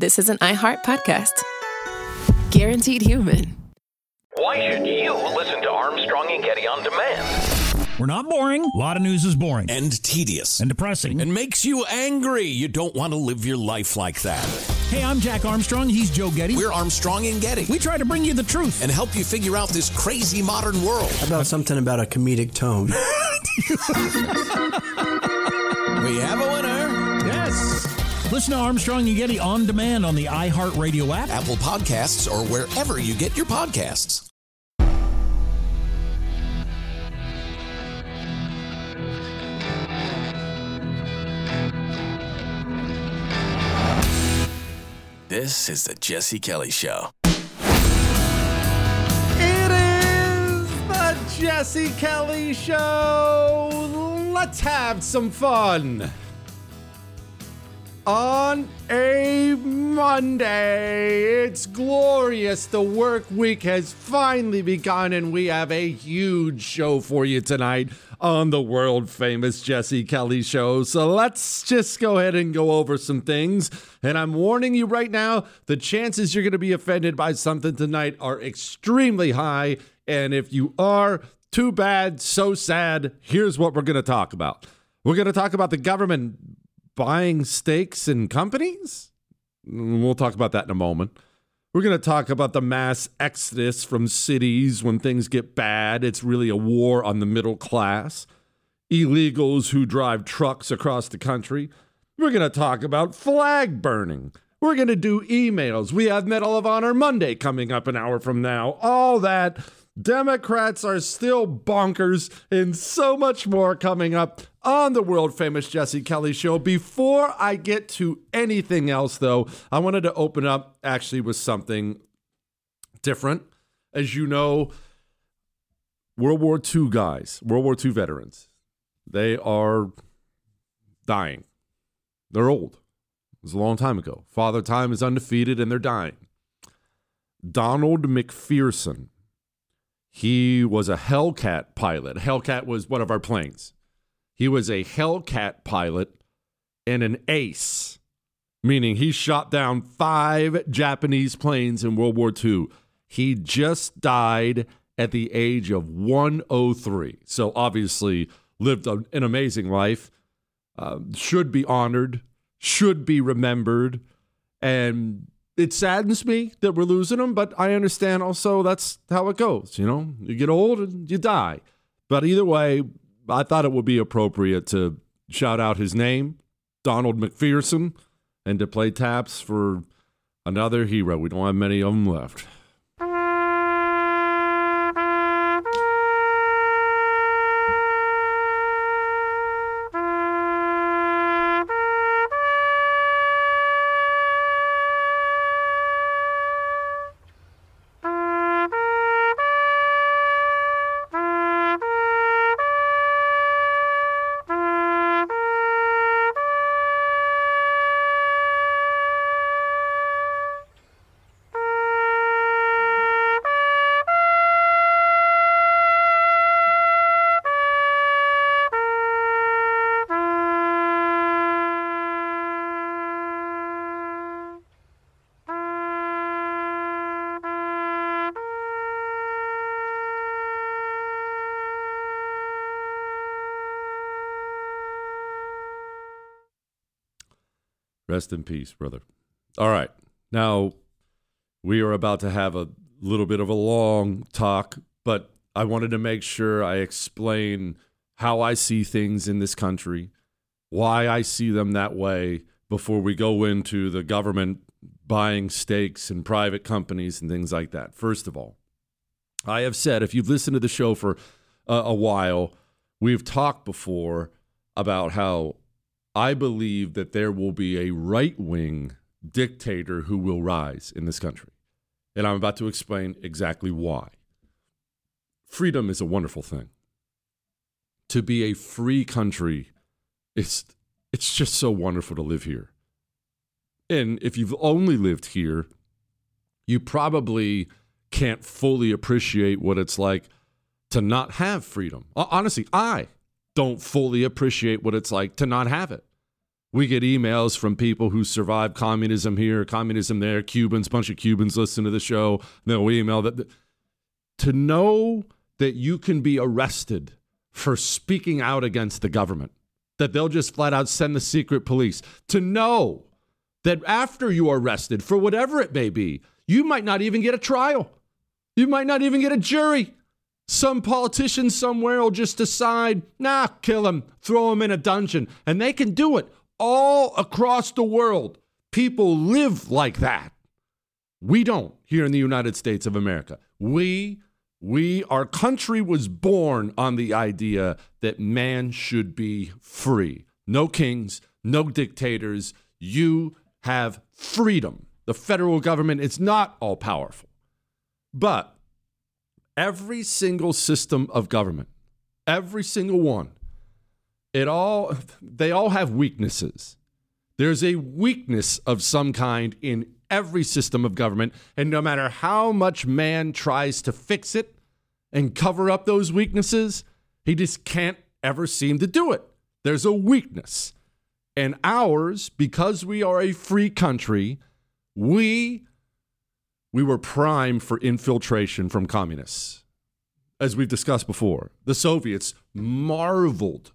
this is an iHeart podcast. Guaranteed human. Why should you listen to Armstrong and Getty on demand? We're not boring. A lot of news is boring. And tedious. And depressing. And makes you angry. You don't want to live your life like that. Hey, I'm Jack Armstrong. He's Joe Getty. We're Armstrong and Getty. We try to bring you the truth. And help you figure out this crazy modern world. How about something about a comedic tone? We have a winner. Yes. Listen to Armstrong and Getty on demand on the iHeartRadio app, Apple Podcasts, or wherever you get your podcasts. This is the Jesse Kelly Show. It is the Jesse Kelly Show. Let's have some fun. On a Monday, it's glorious. The work week has finally begun, and we have a huge show for you tonight on the world famous Jesse Kelly Show. So let's just go ahead and go over some things. And I'm warning you right now, the chances you're going to be offended by something tonight are extremely high. And if you are, too bad, so sad. Here's what we're going to talk about. We're going to talk about the government buying stakes in companies? We'll talk about that in a moment. We're going to talk about the mass exodus from cities when things get bad. It's really a war on the middle class. Illegals who drive trucks across the country. We're going to talk about flag burning. We're going to do emails. We have Medal of Honor Monday coming up an hour from now. All that. Democrats are still bonkers, and so much more coming up on the world famous Jesse Kelly Show. Before I get to anything else, though, I wanted to open up actually with something different. As you know, World War II guys, World War II veterans, they are dying. They're old. It was a long time ago. Father Time is undefeated, and they're dying. Donald McPherson. He was a Hellcat pilot. Hellcat was one of our planes. He was a Hellcat pilot and an ace, meaning he shot down 5 Japanese planes in World War II. He just died at the age of 103. So obviously lived an amazing life, should be honored, should be remembered, and it saddens me that we're losing him, but I understand also that's how it goes. You know, you get old and you die. But either way, I thought it would be appropriate to shout out his name, Donald McPherson, and to play taps for another hero. We don't have many of them left. Rest in peace, brother. All right. Now, we are about to have a little bit of a long talk, but I wanted to make sure I explain how I see things in this country, why I see them that way before we go into the government buying stakes in private companies and things like that. First of all, I have said, if you've listened to the show for a while, we've talked before about how I believe that there will be a right-wing dictator who will rise in this country. And I'm about to explain exactly why. Freedom is a wonderful thing. To be a free country, it's just so wonderful to live here. And if you've only lived here, you probably can't fully appreciate what it's like to not have freedom. Honestly, I don't fully appreciate what it's like to not have it. We get emails from people who survived communism here, communism there, Cubans, bunch of Cubans listen to the show. They'll email that. To know that you can be arrested for speaking out against the government, that they'll just flat out send the secret police. To know that after you are arrested, for whatever it may be, you might not even get a trial. You might not even get a jury. Some politician somewhere will just decide, kill him, throw him in a dungeon. And they can do it all across the world. People live like that. We don't here in the United States of America. Our country was born on the idea that man should be free. No kings, no dictators. You have freedom. The federal government is not all powerful. But every single system of government, every single one, they all have weaknesses. There's a weakness of some kind in every system of government, and no matter how much man tries to fix it and cover up those weaknesses, he just can't ever seem to do it. There's a weakness. And ours, because we are a free country, we were primed for infiltration from communists. As we've discussed before, the Soviets marveled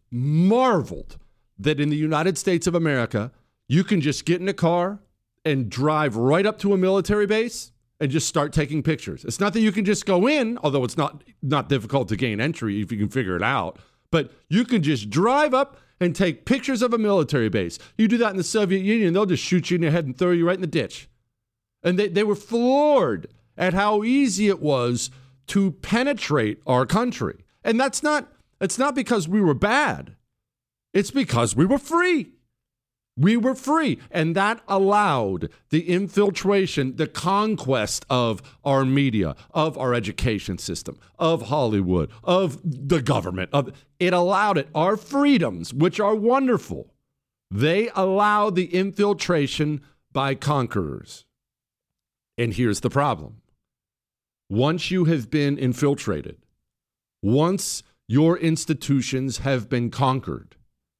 that in the United States of America, you can just get in a car and drive right up to a military base and just start taking pictures. It's not that you can just go in, although it's not difficult to gain entry if you can figure it out, but you can just drive up and take pictures of a military base. You do that in the Soviet Union, they'll just shoot you in the head and throw you right in the ditch. And they were floored at how easy it was to penetrate our country. And it's not because we were bad. It's because we were free. We were free. And that allowed the infiltration, the conquest of our media, of our education system, of Hollywood, of the government. It allowed it. Our freedoms, which are wonderful, they allow the infiltration by conquerors. And here's the problem. Once you have been infiltrated, once your institutions have been conquered,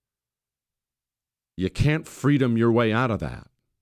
you can't freedom your way out of that.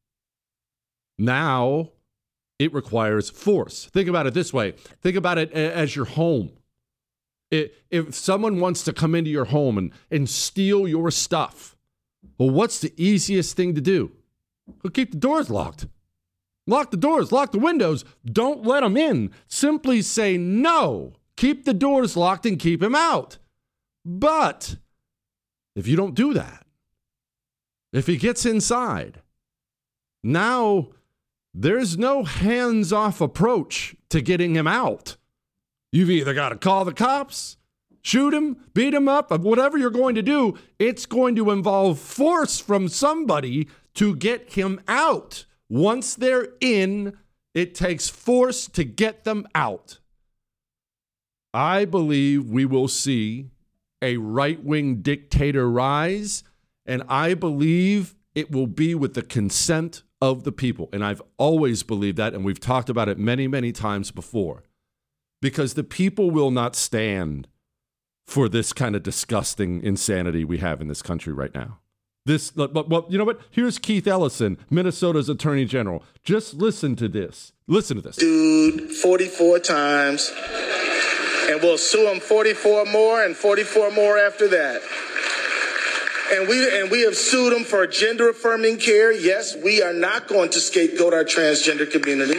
Now, it requires force. Think about it this way. Think about it as your home. If someone wants to come into your home and steal your stuff, well, what's the easiest thing to do? Well, keep the doors locked. Lock the doors, lock the windows. Don't let them in. Simply say no. Keep the doors locked and keep him out. But if you don't do that, if he gets inside, now there's no hands-off approach to getting him out. You've either got to call the cops, shoot him, beat him up, whatever you're going to do, it's going to involve force from somebody to get him out. Once they're in, it takes force to get them out. I believe we will see a right-wing dictator rise, and I believe it will be with the consent of the people. And I've always believed that, and we've talked about it many, many times before, because the people will not stand for this kind of disgusting insanity we have in this country right now. Well, you know what? Here's Keith Ellison, Minnesota's Attorney General. Just listen to this. Listen to this. Dude, 44 times, and we'll sue him 44 more and 44 more after that. And we have sued him for gender-affirming care. Yes, we are not going to scapegoat our transgender community.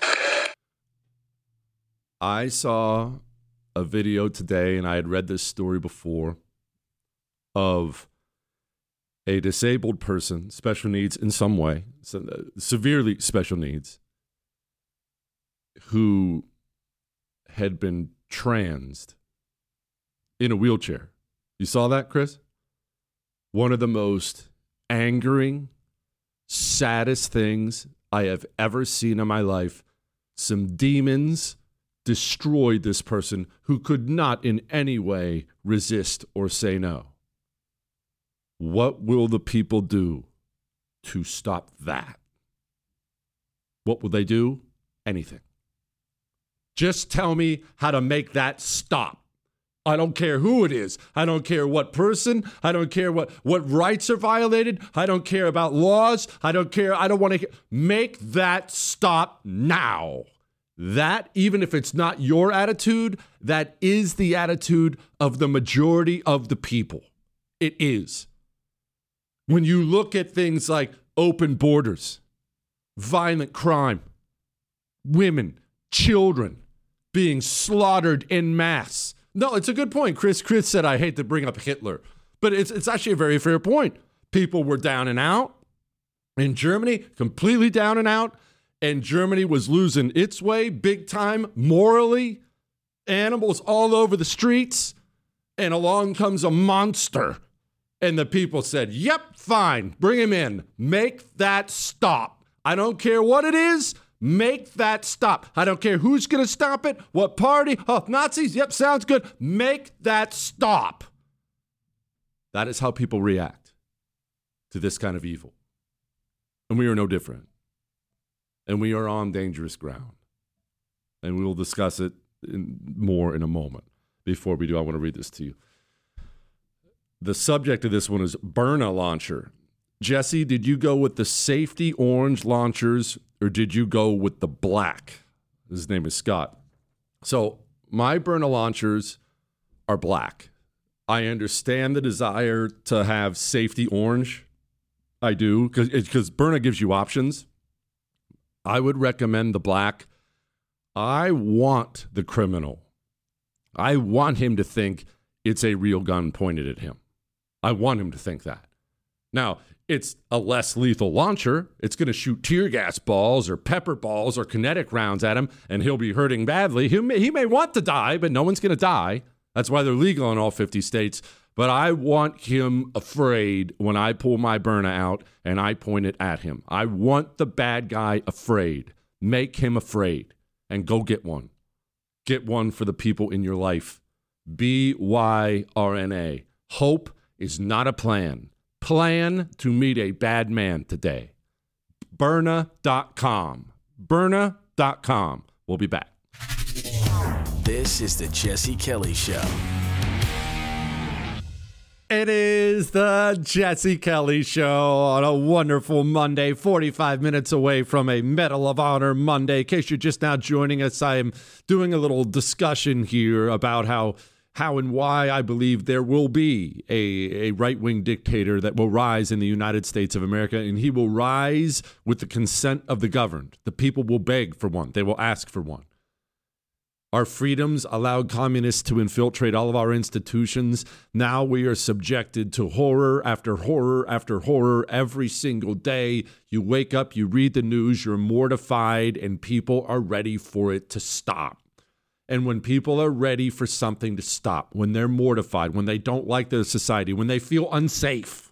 I saw a video today, and I had read this story before, of a disabled person, special needs in some way, severely special needs, who had been transed in a wheelchair. You saw that, Chris? One of the most angering, saddest things I have ever seen in my life. Some demons destroyed this person who could not in any way resist or say no. What will the people do to stop that? What will they do? Anything. Just tell me how to make that stop. I don't care who it is. I don't care what person. I don't care what rights are violated. I don't care about laws. I don't care. I don't want to make that stop now. That, even if it's not your attitude, that is the attitude of the majority of the people. It is. When you look at things like open borders, violent crime, women, children being slaughtered en masse. No, it's a good point. Chris said, I hate to bring up Hitler, but it's actually a very fair point. People were down and out. In Germany, completely down and out. And Germany was losing its way big time, morally. Animals all over the streets. And along comes a monster. And the people said, yep, fine, bring him in. Make that stop. I don't care what it is. Make that stop. I don't care who's going to stop it, what party. Oh, Nazis, yep, sounds good. Make that stop. That is how people react to this kind of evil. And we are no different. And we are on dangerous ground. And we will discuss it more in a moment. Before we do, I want to read this to you. The subject of this one is Byrna launcher. Jesse, did you go with the safety orange launchers or did you go with the black? His name is Scott. So my Byrna launchers are black. I understand the desire to have safety orange. I do, because Byrna gives you options. I would recommend the black. I want the criminal. I want him to think it's a real gun pointed at him. I want him to think that. Now, it's a less lethal launcher. It's going to shoot tear gas balls or pepper balls or kinetic rounds at him, and he'll be hurting badly. He may want to die, but no one's going to die. That's why they're legal in all 50 states. But I want him afraid when I pull my Byrna out and I point it at him. I want the bad guy afraid. Make him afraid and go get one. Get one for the people in your life. BYRNA. Hope is not a plan. Plan to meet a bad man today. Byrna.com. Byrna.com. We'll be back. This is the Jesse Kelly Show. It is the Jesse Kelly Show on a wonderful Monday, 45 minutes away from a Medal of Honor Monday. In case you're just now joining us, I am doing a little discussion here about how and why I believe there will be a right-wing dictator that will rise in the United States of America, and he will rise with the consent of the governed. The people will beg for one. They will ask for one. Our freedoms allowed communists to infiltrate all of our institutions. Now we are subjected to horror after horror after horror every single day. You wake up, you read the news, you're mortified, and people are ready for it to stop. And when people are ready for something to stop, when they're mortified, when they don't like their society, when they feel unsafe,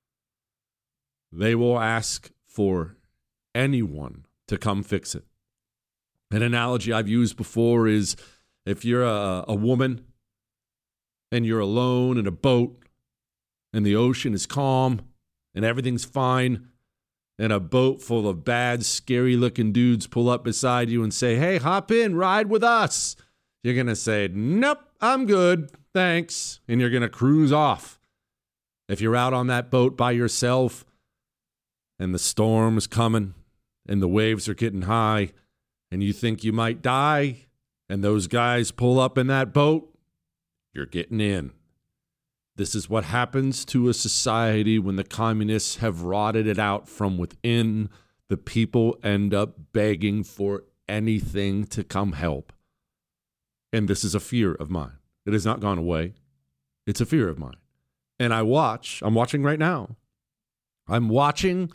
they will ask for anyone to come fix it. An analogy I've used before is if you're a woman and you're alone in a boat and the ocean is calm and everything's fine and a boat full of bad, scary-looking dudes pull up beside you and say, hey, hop in, ride with us. You're going to say, nope, I'm good, thanks, and you're going to cruise off. If you're out on that boat by yourself and the storm is coming and the waves are getting high, and you think you might die, and those guys pull up in that boat, you're getting in. This is what happens to a society when the communists have rotted it out from within. The people end up begging for anything to come help. And this is a fear of mine. It has not gone away. It's a fear of mine. And I'm watching right now. I'm watching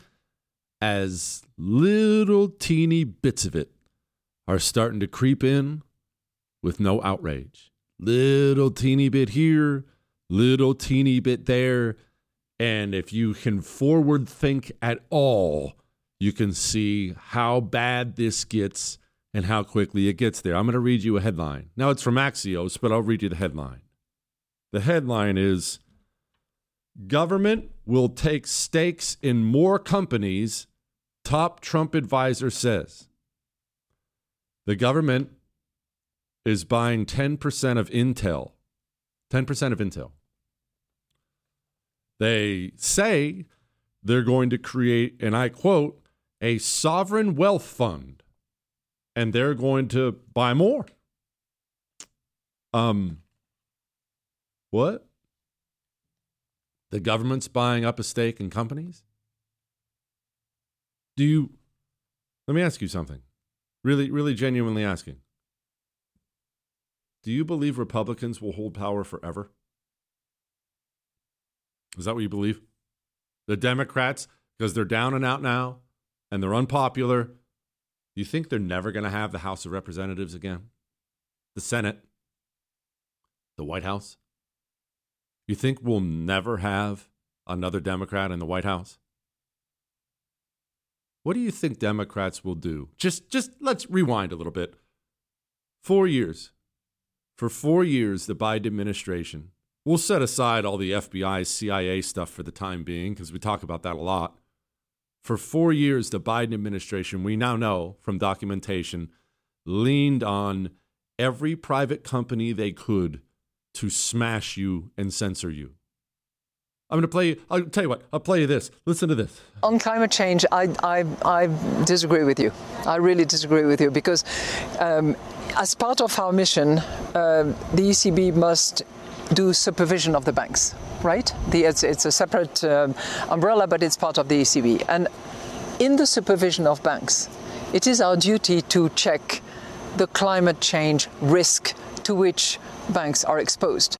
as little teeny bits of it are starting to creep in with no outrage. Little teeny bit here, little teeny bit there. And if you can forward think at all, you can see how bad this gets and how quickly it gets there. I'm going to read you a headline. Now, it's from Axios, but I'll read you the headline. The headline is, government will take stakes in more companies, top Trump advisor says. The government is buying 10% of Intel, 10% of Intel. They say they're going to create, and I quote, a sovereign wealth fund, and they're going to buy more. What? The government's buying up a stake in companies? Let me ask you something. Really, really genuinely asking. Do you believe Republicans will hold power forever? Is that what you believe? The Democrats, because they're down and out now, and they're unpopular, do you think they're never going to have the House of Representatives again? The Senate? The White House? You think we'll never have another Democrat in the White House? What do you think Democrats will do? Just let's rewind a little bit. 4 years. For 4 years, the Biden administration, we'll set aside all the FBI, CIA stuff for the time being, because we talk about that a lot. For 4 years, the Biden administration, we now know from documentation, leaned on every private company they could to smash you and censor you. I'll tell you what, I'll play you this. Listen to this. On climate change, I disagree with you. I really disagree with you because as part of our mission, the ECB must do supervision of the banks, right? It's a separate umbrella, but it's part of the ECB. And in the supervision of banks, it is our duty to check the climate change risk to which banks are exposed.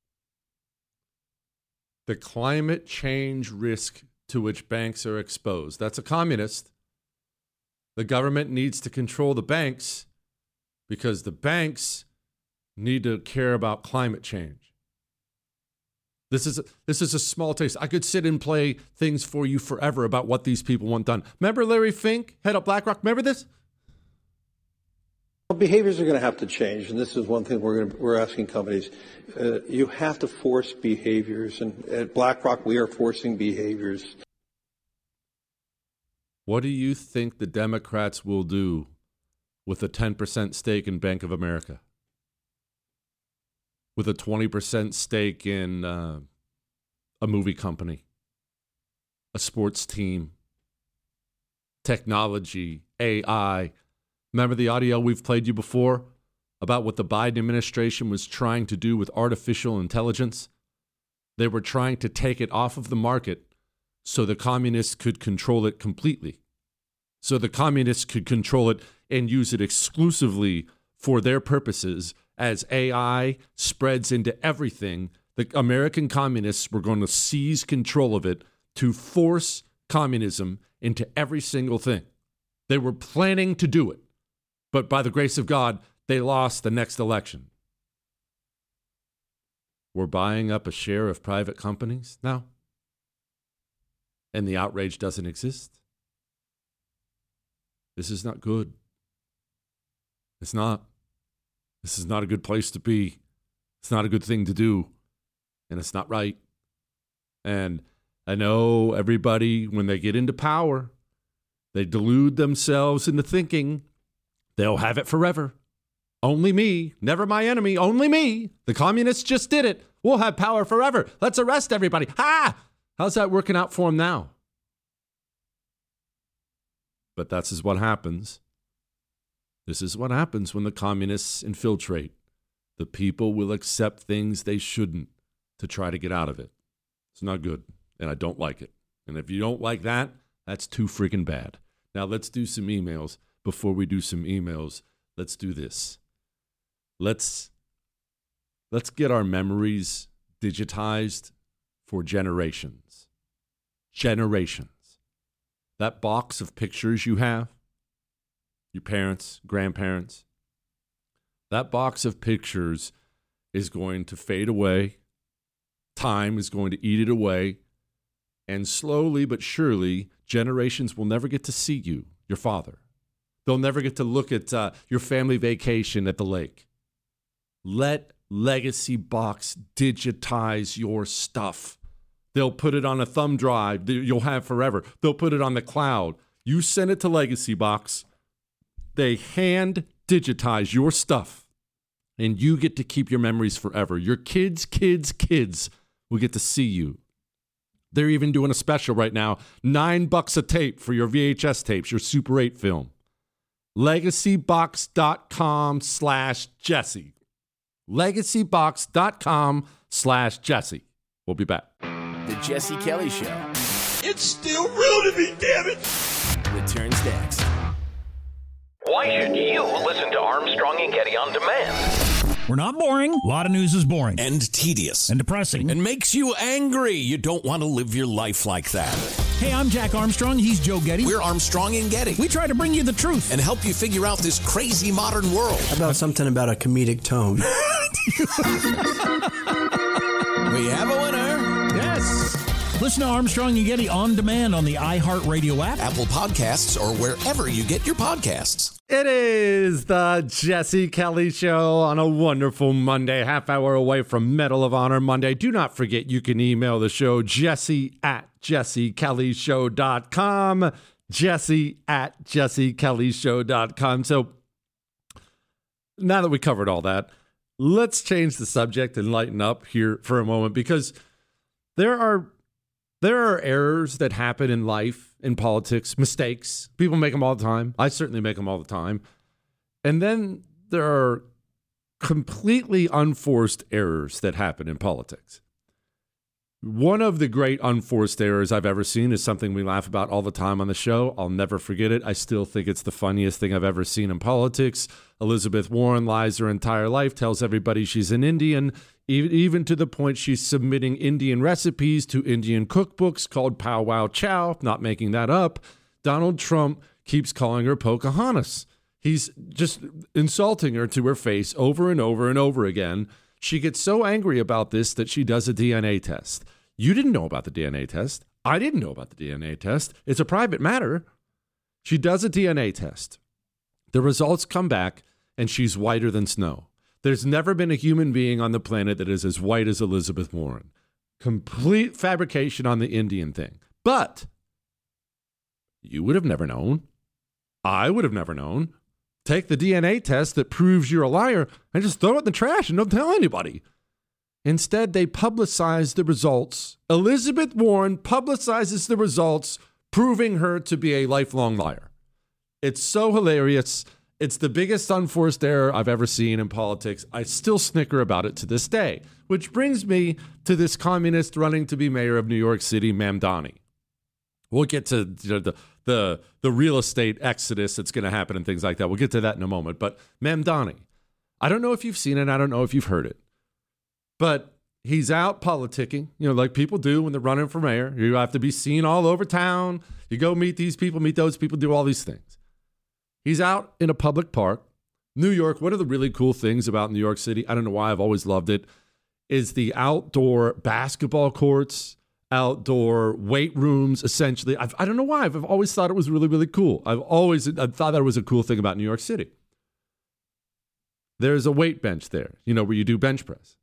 The climate change risk to which banks are exposed. That's a communist. The government needs to control the banks because the banks need to care about climate change. This is a small taste. I could sit and play things for you forever about what these people want done. Remember Larry Fink, head of BlackRock? Remember this? Well, behaviors are going to have to change, and this is one thing we're asking companies. You have to force behaviors, and at BlackRock we are forcing behaviors. What do you think the Democrats will do with a 10% stake in Bank of America? With a 20% stake in a movie company, a sports team, technology, AI. Remember the audio we've played you before about what the Biden administration was trying to do with artificial intelligence? They were trying to take it off of the market so the communists could control it completely. So the communists could control it and use it exclusively for their purposes. As AI spreads into everything, the American communists were going to seize control of it to force communism into every single thing. They were planning to do it. But by the grace of God, they lost the next election. We're buying up a share of private companies now, and the outrage doesn't exist. This is not good. It's not. This is not a good place to be. It's not a good thing to do, and it's not right. And I know everybody, when they get into power, they delude themselves into thinking they'll have it forever. Only me, never my enemy, only me. The communists just did it. We'll have power forever. Let's arrest everybody. Ha! How's that working out for them now? But this is what happens. This is what happens when the communists infiltrate. The people will accept things they shouldn't to try to get out of it. It's not good, and I don't like it. And if you don't like that, that's too freaking bad. Now let's do some emails. Before we do some emails, let's do this. Let's get our memories digitized for generations. Generations. That box of pictures you have, your parents, grandparents, that box of pictures is going to fade away. Time is going to eat it away. And slowly but surely, generations will never get to see you, your father. They'll never get to look at your family vacation at the lake. Let Legacy Box digitize your stuff. They'll put it on a thumb drive that you'll have forever. They'll put it on the cloud. You send it to Legacy Box. They hand digitize your stuff. And you get to keep your memories forever. Your kids' will get to see you. They're even doing a special right now, $9 a tape for your VHS tapes, your Super 8 film. LegacyBox.com/Jesse. LegacyBox.com/Jesse. We'll be back. The Jesse Kelly Show It's still real to me, damn it! returns next. Why should you listen to Armstrong and Getty on demand? We're not boring. A lot of news is boring. And tedious. And depressing. And makes you angry. You don't want to live your life like that. Hey, I'm Jack Armstrong. He's Joe Getty. We're Armstrong and Getty. We try to bring you the truth. And help you figure out this crazy modern world. How about something about a comedic tone? We have a winner. Yes. Listen to Armstrong and Getty on demand on the iHeartRadio app, Apple Podcasts, or wherever you get your podcasts. It is the Jesse Kelly Show on a wonderful Monday, half hour away from Medal of Honor Monday. Do not forget you can email the show, jesse@jessekellyshow.com, jesse@jessekellyshow.com. So now that we covered all that, let's change the subject and lighten up here for a moment, because there are errors that happen in life, in politics, mistakes. People make them all the time. I certainly make them all the time. And then there are completely unforced errors that happen in politics. One of the great unforced errors I've ever seen is something we laugh about all the time on the show. I'll never forget it. I still think it's the funniest thing I've ever seen in politics. Elizabeth Warren lies her entire life, tells everybody she's an Indian, even to the point she's submitting Indian recipes to Indian cookbooks called Pow Wow Chow, not making that up. Donald Trump keeps calling her Pocahontas. He's just insulting her to her face over and over and over again. She gets so angry about this that she does a DNA test. You didn't know about the DNA test. I didn't know about the DNA test. It's a private matter. She does a DNA test. The results come back, and she's whiter than snow. There's never been a human being on the planet that is as white as Elizabeth Warren. Complete fabrication on the Indian thing. But you would have never known. I would have never known. Take the DNA test that proves you're a liar and just throw it in the trash and don't tell anybody. Instead, they publicize the results. Elizabeth Warren publicizes the results, proving her to be a lifelong liar. It's so hilarious. It's the biggest unforced error I've ever seen in politics. I still snicker about it to this day, which brings me to this communist running to be mayor of New York City, Mamdani. We'll get to the real estate exodus that's going to happen and things like that. We'll get to that in a moment. But Mamdani, I don't know if you've seen it. I don't know if you've heard it. But he's out politicking, like people do when they're running for mayor. You have to be seen all over town. You go meet these people, meet those people, do all these things. He's out in a public park. New York, one of the really cool things about New York City, I don't know why I've always loved it, is the outdoor basketball courts, outdoor weight rooms, essentially. I don't know why. I've always thought it was really, really cool. I thought that was a cool thing about New York City. There's a weight bench there, where you do bench press.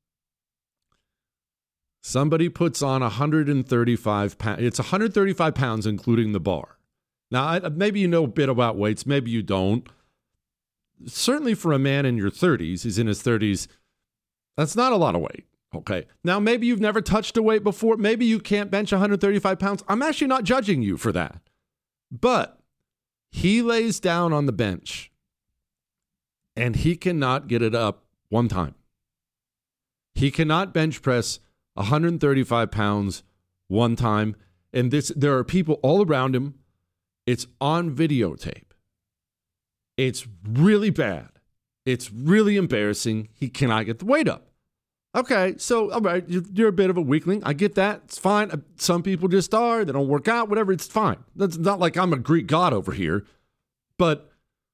Somebody puts on 135 pounds. It's 135 pounds, including the bar. Now, maybe you know a bit about weights. Maybe you don't. Certainly for a man in your 30s, he's in his 30s, that's not a lot of weight. Okay. Now, maybe you've never touched a weight before. Maybe you can't bench 135 pounds. I'm actually not judging you for that. But he lays down on the bench and he cannot get it up one time. He cannot bench press 135 pounds one time. And there are people all around him. It's on videotape. It's really bad. It's really embarrassing. He cannot get the weight up. Okay, so, all right, you're a bit of a weakling. I get that. It's fine. Some people just are. They don't work out, whatever. It's fine. That's not like I'm a Greek god over here. But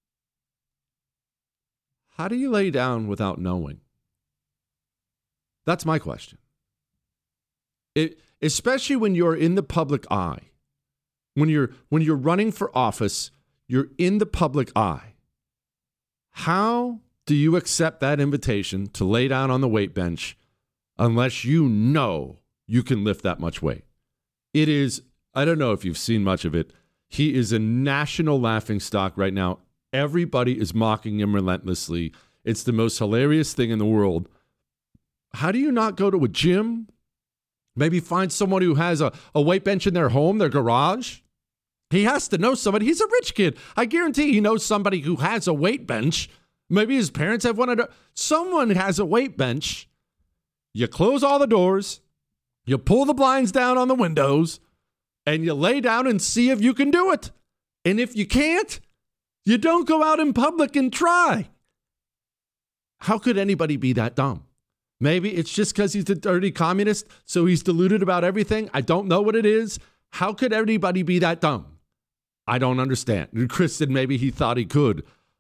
how do you lay down without knowing? That's my question. Especially when you're in the public eye. When you're running for office, you're in the public eye. How do you accept that invitation to lay down on the weight bench unless you know you can lift that much weight? It is, I don't know if you've seen much of it. He is a national laughingstock right now. Everybody is mocking him relentlessly. It's the most hilarious thing in the world. How do you not go to a gym? Maybe find someone who has a weight bench in their home, their garage. He has to know somebody. He's a rich kid. I guarantee he knows somebody who has a weight bench. Maybe his parents have one. Someone has a weight bench. You close all the doors. You pull the blinds down on the windows. And you lay down and see if you can do it. And if you can't, you don't go out in public and try. How could anybody be that dumb? Maybe it's just because he's a dirty communist, so he's deluded about everything. I don't know what it is. How could anybody be that dumb? I don't understand. Chris said maybe he thought he could.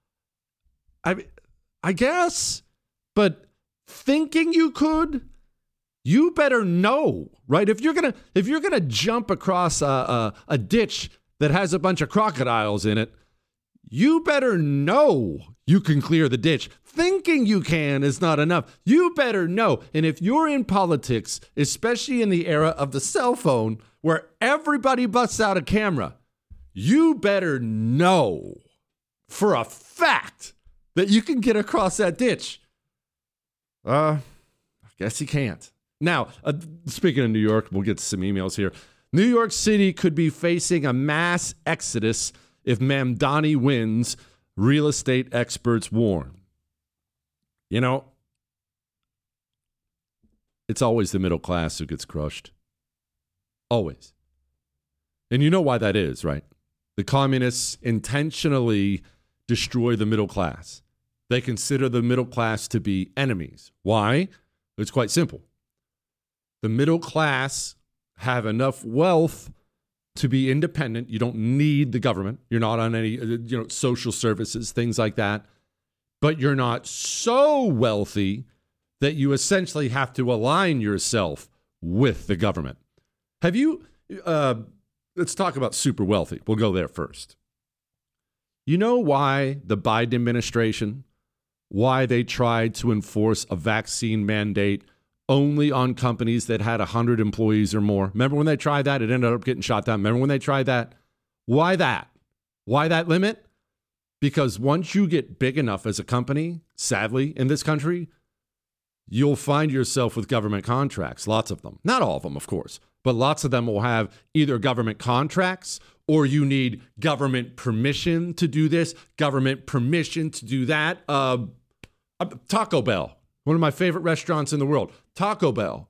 I guess, but thinking you could, you better know, right? If you're gonna jump across a ditch that has a bunch of crocodiles in it, you better know you can clear the ditch. Thinking you can is not enough. You better know. And if you're in politics, especially in the era of the cell phone, where everybody busts out a camera, you better know for a fact that you can get across that ditch. I guess you can't. Now, speaking of New York, we'll get to some emails here. New York City could be facing a mass exodus if Mamdani wins, real estate experts warn. You know, it's always the middle class who gets crushed. Always. And you know why that is, right? The communists intentionally destroy the middle class. They consider the middle class to be enemies. Why? It's quite simple. The middle class have enough wealth to be independent. You don't need the government. You're not on any, social services, things like that. But you're not so wealthy that you essentially have to align yourself with the government. Have you, let's talk about super wealthy. We'll go there first. You know why the Biden administration, why they tried to enforce a vaccine mandate only on companies that had 100 employees or more? Remember when they tried that? It ended up getting shot down. Remember when they tried that? Why that? Why that limit? Because once you get big enough as a company, sadly, in this country, you'll find yourself with government contracts, lots of them. Not all of them, of course, but lots of them will have either government contracts or you need government permission to do this, government permission to do that. Taco Bell, one of my favorite restaurants in the world. Taco Bell,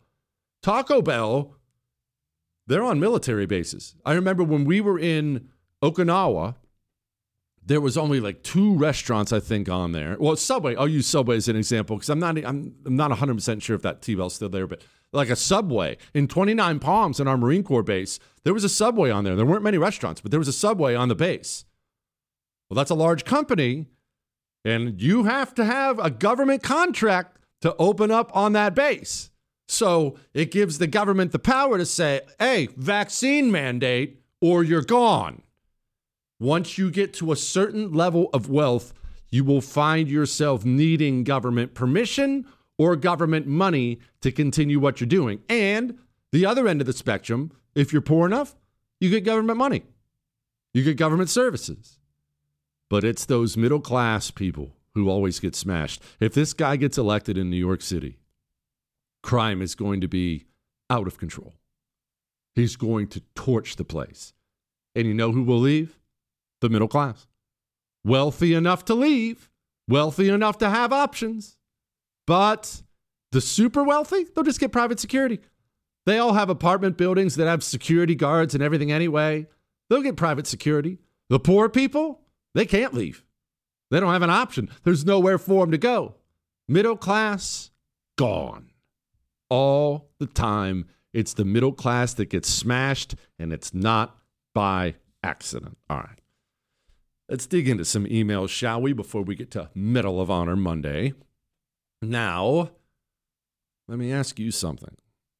they're on military bases. I remember when we were in Okinawa, there was only like 2 restaurants, I think, on there. Well, Subway. I'll use Subway as an example because I'm not 100% sure if that T-Bell's still there, but like a Subway in 29 Palms in our Marine Corps base, there was a Subway on there. There weren't many restaurants, but there was a Subway on the base. Well, that's a large company, and you have to have a government contract to open up on that base. So it gives the government the power to say, hey, vaccine mandate or you're gone. Once you get to a certain level of wealth, you will find yourself needing government permission or government money to continue what you're doing. And the other end of the spectrum, if you're poor enough, you get government money. You get government services. But it's those middle class people who always get smashed. If this guy gets elected in New York City, crime is going to be out of control. He's going to torch the place. And you know who will leave? The middle class. Wealthy enough to leave, wealthy enough to have options. But the super wealthy, they'll just get private security. They all have apartment buildings that have security guards and everything anyway. They'll get private security. The poor people, they can't leave. They don't have an option. There's nowhere for them to go. Middle class, gone. All the time, it's the middle class that gets smashed, and it's not by accident. All right. Let's dig into some emails, shall we, before we get to Medal of Honor Monday. Now, let me ask you something.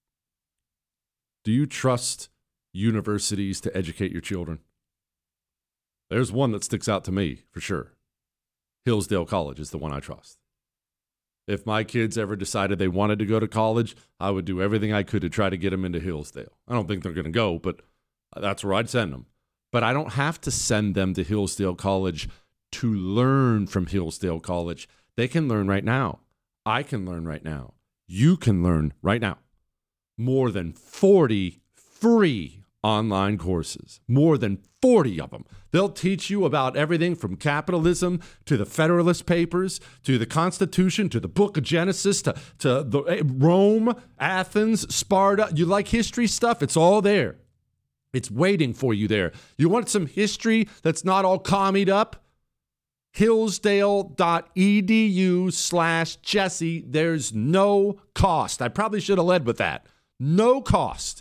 Do you trust universities to educate your children? There's one that sticks out to me, for sure. Hillsdale College is the one I trust. If my kids ever decided they wanted to go to college, I would do everything I could to try to get them into Hillsdale. I don't think they're going to go, but that's where I'd send them. But I don't have to send them to Hillsdale College to learn from Hillsdale College. They can learn right now. I can learn right now. You can learn right now. More than 40 free online courses. More than 40 of them. They'll teach you about everything from capitalism to the Federalist Papers to the Constitution to the Book of Genesis to the Rome, Athens, Sparta. You like history stuff? It's all there. It's waiting for you there. You want some history that's not all commied up? Hillsdale.edu/Jesse. There's no cost. I probably should have led with that. No cost.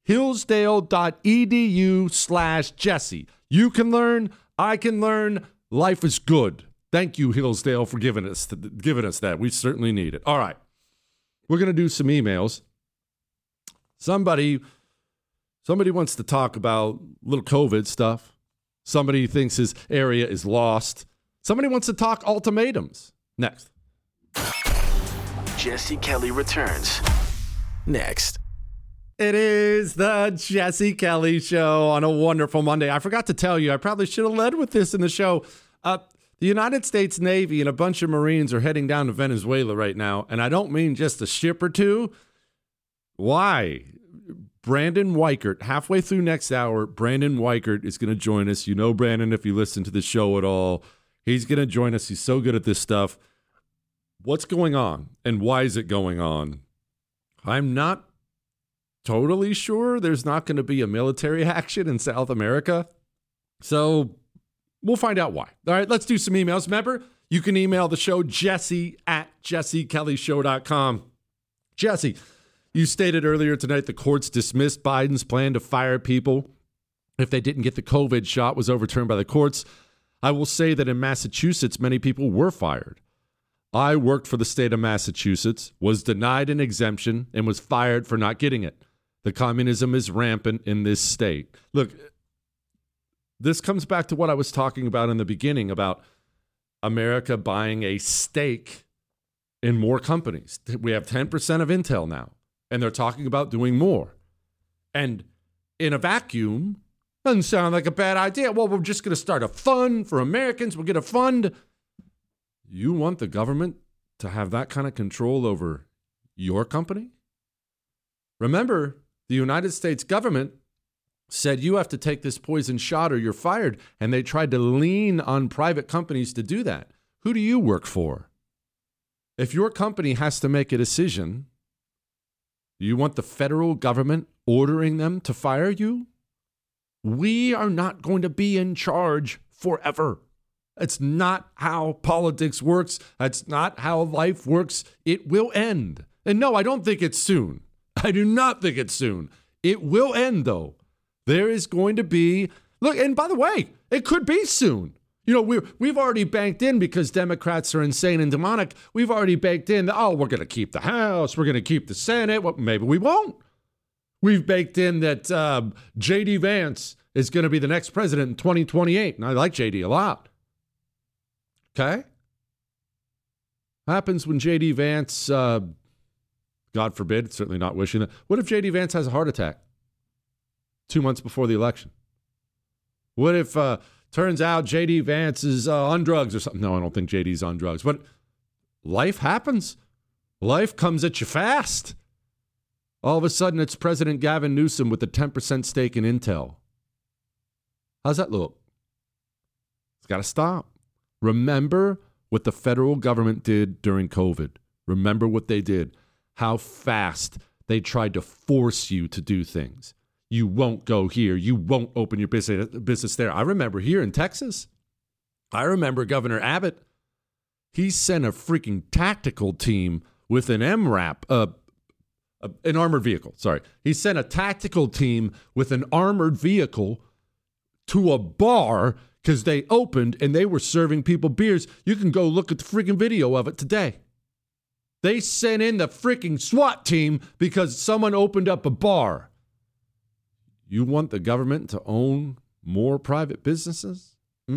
Hillsdale.edu/Jesse. You can learn. I can learn. Life is good. Thank you, Hillsdale, for giving us that. We certainly need it. All right. We're going to do some emails. Somebody wants to talk about little COVID stuff. Somebody thinks his area is lost. Somebody wants to talk ultimatums. Next. Jesse Kelly returns next. It is the Jesse Kelly Show on a wonderful Monday. I forgot to tell you, I probably should have led with this in the show. The United States Navy and a bunch of Marines are heading down to Venezuela right now, and I don't mean just a ship or two. Why? Brandon Weichert, halfway through next hour, Brandon Weichert is going to join us. You know Brandon if you listen to the show at all. He's going to join us. He's so good at this stuff. What's going on and why is it going on? I'm not totally sure. There's not going to be a military action in South America. So we'll find out why. All right, let's do some emails. Remember, you can email the show, jesse@jessekellyshow.com. Jesse, you stated earlier tonight the courts dismissed Biden's plan to fire people if they didn't get the COVID shot was overturned by the courts. I will say that in Massachusetts, many people were fired. I worked for the state of Massachusetts, was denied an exemption, and was fired for not getting it. The communism is rampant in this state. Look, this comes back to what I was talking about in the beginning about America buying a stake in more companies. We have 10% of Intel now, and they're talking about doing more. And in a vacuum, doesn't sound like a bad idea. Well, we're just going to start a fund for Americans. We'll get a fund. You want the government to have that kind of control over your company? Remember, the United States government said you have to take this poison shot or you're fired, and they tried to lean on private companies to do that. Who do you work for? If your company has to make a decision, do you want the federal government ordering them to fire you? We are not going to be in charge forever. That's not how politics works. That's not how life works. It will end. And no, I don't think it's soon. I do not think it's soon. It will end, though. There is going to be, look, and by the way, it could be soon. You know, we've already banked in because Democrats are insane and demonic. We've already banked in, we're going to keep the House. We're going to keep the Senate. Well, maybe we won't. We've baked in that J.D. Vance is going to be the next president in 2028. And I like J.D. a lot. Okay? Happens when J.D. Vance, God forbid, certainly not wishing it. What if J.D. Vance has a heart attack 2 months before the election? What if turns out J.D. Vance is on drugs or something? No, I don't think J.D.'s on drugs. But life happens. Life comes at you fast. All of a sudden, it's President Gavin Newsom with a 10% stake in Intel. How's that look? It's got to stop. Remember what the federal government did during COVID. Remember what they did. How fast they tried to force you to do things. You won't go here. You won't open your business there. I remember here in Texas. I remember Governor Abbott. He sent a freaking tactical team with an MRAP, an armored vehicle. Sorry. He sent a tactical team with an armored vehicle to a bar because they opened and they were serving people beers. You can go look at the freaking video of it today. They sent in the freaking SWAT team because someone opened up a bar. You want the government to own more private businesses?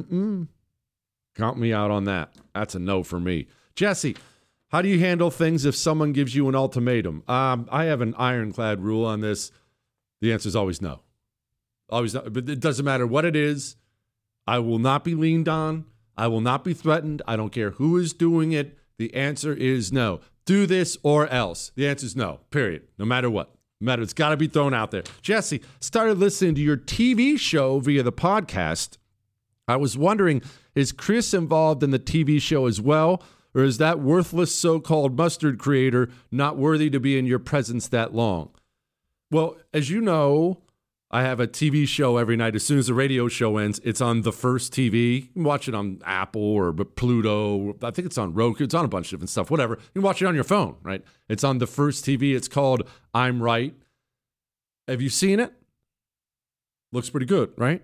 Count me out on that. That's a no for me. Jesse, how do you handle things if someone gives you an ultimatum? I have an ironclad rule on this. The answer is always no. Always no. But it doesn't matter what it is. I will not be leaned on. I will not be threatened. I don't care who is doing it. The answer is no. Do this or else. The answer is no, period. No matter what. No matter, it's got to be thrown out there. Jesse, started listening to your TV show via the podcast. I was wondering, is Chris involved in the TV show as well? Or is that worthless so-called mustard creator not worthy to be in your presence that long? Well, as you know, I have a TV show every night. As soon as the radio show ends, it's on the First TV. You can watch it on Apple or Pluto. I think it's on Roku. It's on a bunch of different stuff, whatever. You can watch it on your phone, right? It's on the First TV. It's called I'm Right. Have you seen it? Looks pretty good, right?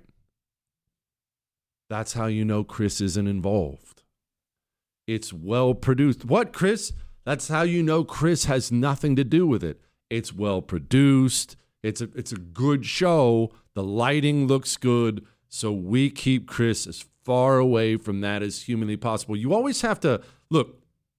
That's how you know Chris isn't involved. It's well produced. What, Chris? That's how you know Chris has nothing to do with it. It's well produced. It's a good show. The lighting looks good. So we keep Chris as far away from that as humanly possible. You always have to, look,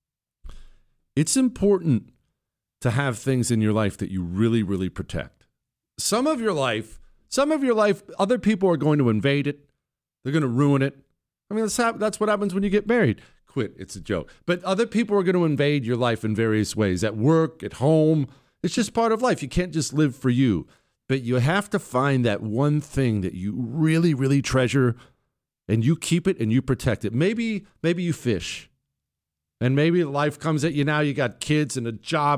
it's important to have things in your life that you really, really protect. Some of your life, other people are going to invade it. They're going to ruin it. I mean, that's what happens when you get married. Quit. It's a joke. But other people are going to invade your life in various ways, at work, at home. It's just part of life. You can't just live for you. But you have to find that one thing that you really, really treasure, and you keep it and you protect it. Maybe you fish. And maybe life comes at you now. You got kids and a job,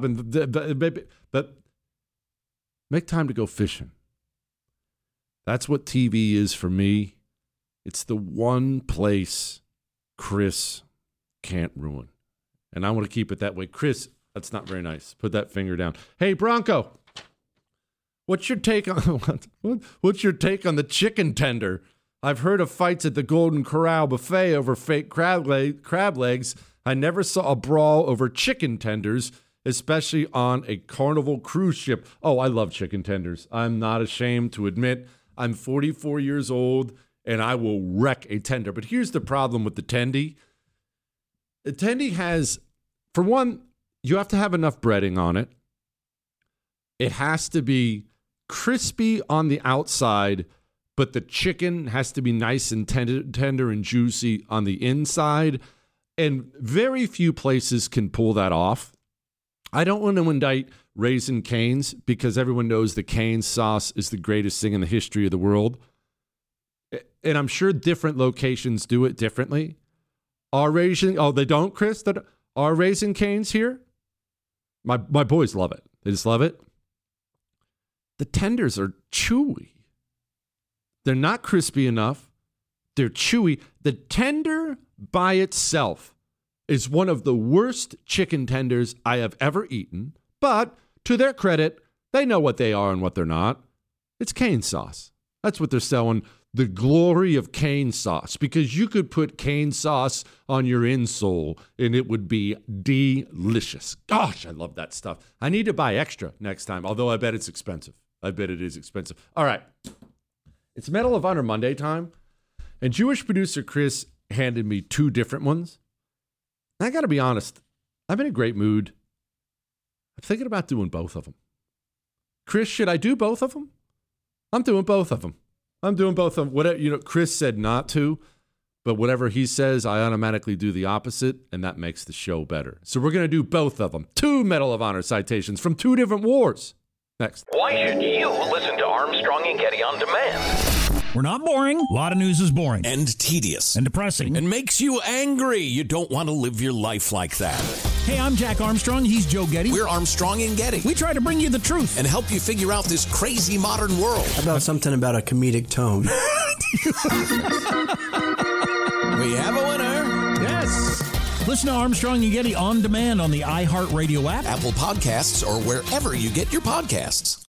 but make time to go fishing. That's what TV is for me. It's the one place Chris can't ruin. And I want to keep it that way. Chris, that's not very nice. Put that finger down. Hey, Bronco, what's your take on the chicken tender? I've heard of fights at the Golden Corral buffet over fake crab legs. I never saw a brawl over chicken tenders, especially on a Carnival cruise ship. Oh, I love chicken tenders. I'm not ashamed to admit I'm 44 years old and I will wreck a tender. But here's the problem with the tendy. The tendy has, for one, you have to have enough breading on it. It has to be crispy on the outside, but the chicken has to be nice and tender and juicy on the inside. And very few places can pull that off. I don't want to indict Raising Cane's because everyone knows the Cane's sauce is the greatest thing in the history of the world. And I'm sure different locations do it differently. They don't, Chris? Are Raising Cane's here? My boys love it. They just love it. The tenders are chewy. They're not crispy enough. They're chewy. The tender by itself is one of the worst chicken tenders I have ever eaten. But to their credit, they know what they are and what they're not. It's cane sauce. That's what they're selling. The glory of cane sauce, because you could put cane sauce on your insole and it would be delicious. Gosh, I love that stuff. I need to buy extra next time, although I bet it's expensive. I bet it is expensive. All right. It's Medal of Honor Monday time, and Jewish producer Chris handed me two different ones. I got to be honest, I'm in a great mood. I'm thinking about doing both of them. Chris, should I do both of them? I'm doing both of them. Whatever, Chris said not to, but whatever he says, I automatically do the opposite, and that makes the show better. So we're going to do both of them. Two Medal of Honor citations from two different wars. Next. Why should you listen to Armstrong and Getty on demand? We're not boring. A lot of news is boring. And tedious. And depressing. And makes you angry. You don't want to live your life like that. Hey, I'm Jack Armstrong. He's Joe Getty. We're Armstrong and Getty. We try to bring you the truth. And help you figure out this crazy modern world. How about something about a comedic tone? We have a winner. Yes. Listen to Armstrong and Getty on demand on the iHeartRadio app, Apple Podcasts, or wherever you get your podcasts.